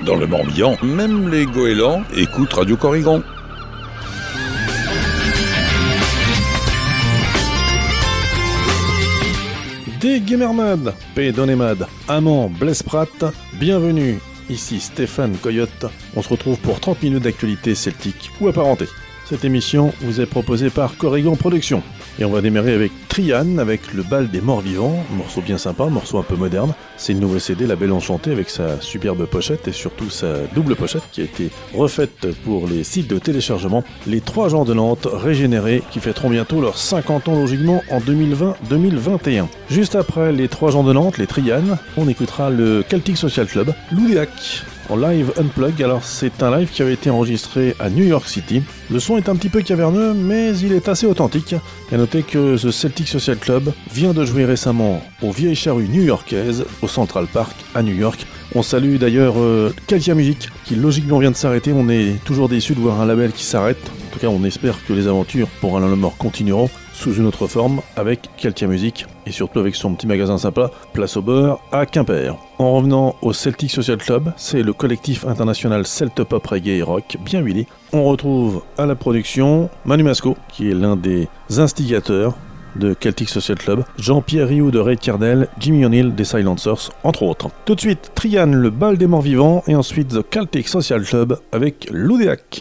Dans le Morbihan, même les goélands écoutent Radio Corrigan. Des Gamermad, Pédonémad, Amand, Blaise Pratt, bienvenue, ici Stéphane Coyote. On se retrouve pour 30 minutes d'actualité celtique ou apparentée. Cette émission vous est proposée par Corrigan Productions. Et on va démarrer avec Trian, avec le bal des morts vivants, morceau bien sympa, morceau un peu moderne. C'est une nouvelle CD, La Belle Enchantée, avec sa superbe pochette et surtout sa double pochette qui a été refaite pour les sites de téléchargement. Les Trois gens de Nantes régénérés qui fêteront bientôt leurs 50 ans logiquement en 2020-2021. Juste après les Trois gens de Nantes, les Trian, on écoutera le Celtic Social Club, Loudéac. En live unplug, alors c'est un live qui avait été enregistré à New York City. Le son est un petit peu caverneux, mais il est assez authentique. Et à noter que The Celtic Social Club vient de jouer récemment aux Vieilles Charrues new-yorkaises, au Central Park à New York. On salue d'ailleurs Kaltia Music, qui logiquement vient de s'arrêter. On est toujours déçus de voir un label qui s'arrête. En tout cas, on espère que les aventures pour Alain Lemort continueront sous une autre forme avec Kaltia Music et surtout avec son petit magasin sympa, Place au Beurre à Quimper. En revenant au Celtic Social Club, c'est le collectif international Celt Pop Reggae Rock bien huilé. On retrouve à la production Manu Masco, qui est l'un des instigateurs de Celtic Social Club, Jean-Pierre Rioux de Ray Cardell, Jimmy O'Neill des Silencers, entre autres. Tout de suite, Trian, le bal des morts vivants, et ensuite The Celtic Social Club avec Loudéac.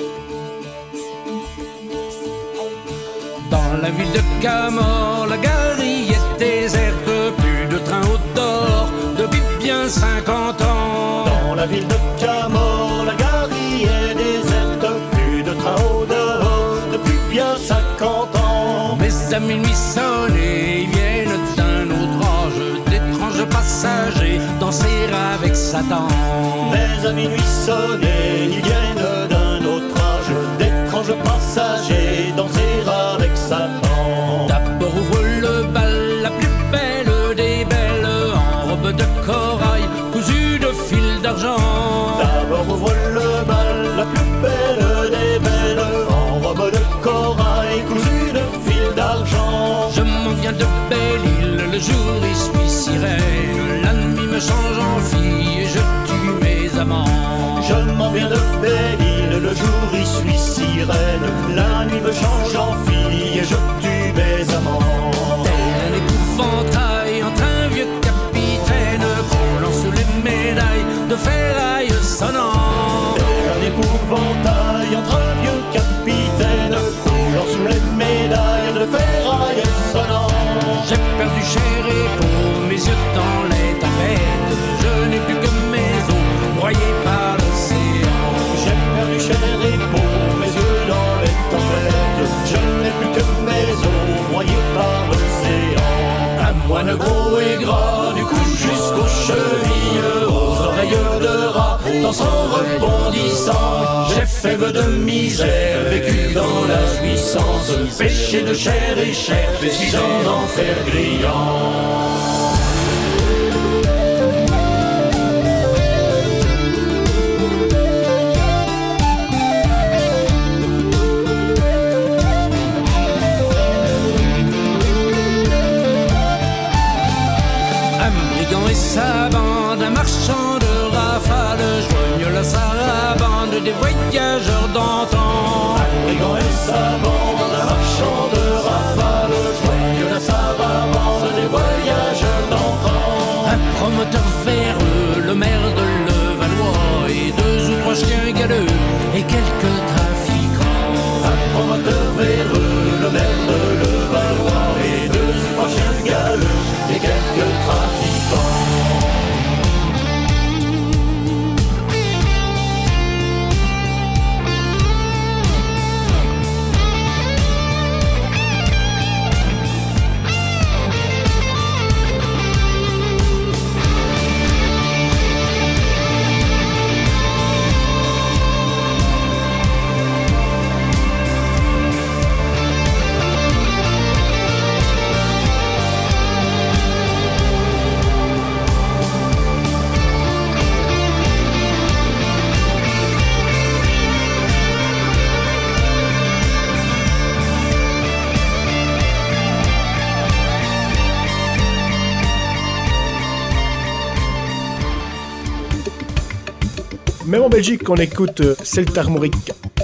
Dans la ville de Camor, la gare est déserte, plus de train au dehors depuis bien 50 ans. Dans la ville de Camor, la gare est déserte, plus de train au dehors depuis bien 50 ans. Mes amis nuit sonnés, ils viennent d'un autre âge, d'étranges passagers danser avec Satan. Mes amis nuit sonnés, ils viennent d'un autre âge, d'étranges passagers danser avec Satan. D'abord ouvre le bal, la plus belle des belles, en robe de corail, cousue de fil d'argent. D'abord ouvre le bal, la plus belle des belles, en robe de corail, cousue de fil d'argent. Je m'en viens de Belle-Île, le jour y suis sirène, la nuit me change en fille et je tue mes amants. Je m'en viens de Belle-Île, le jour y suis sirène, la nuit me change en fille et je tue mes amants. Tel un épouvantail entre un vieux capitaine croulant sous les médailles de ferraille sonnant. Tel un épouvantail entre un vieux capitaine croulant sous les médailles de ferraille sonnant. J'ai perdu chair et peau, mes yeux dans les tempêtes, je n'ai plus que mes os broyés par l'océan. J'ai perdu chair et peau, mes yeux dans les tempêtes, je n'ai plus que mes os broyés par l'océan. Un moine gros et gras, du cou jusqu'aux chevilles, aux oreilles de rat, dans son rebondissant. J'ai fait vœu de misère, vécu dans la jouissance, péché de chair et chair, suis en enfer grillant. Sa bande, un marchand de rafale, joignent la sarabande des voyageurs d'antan. Un brigand et sa bande, un marchand de rafale, joignent la sarabande des voyageurs d'antan. Un promoteur véreux, le maire de Levallois, et deux ou trois chiens galeux, et quelques trafiquants. Un promoteur véreux, le maire de Levallois, et deux ou trois chiens galeux, et quelques trafiquants. Même en Belgique, on écoute Celta Armorique.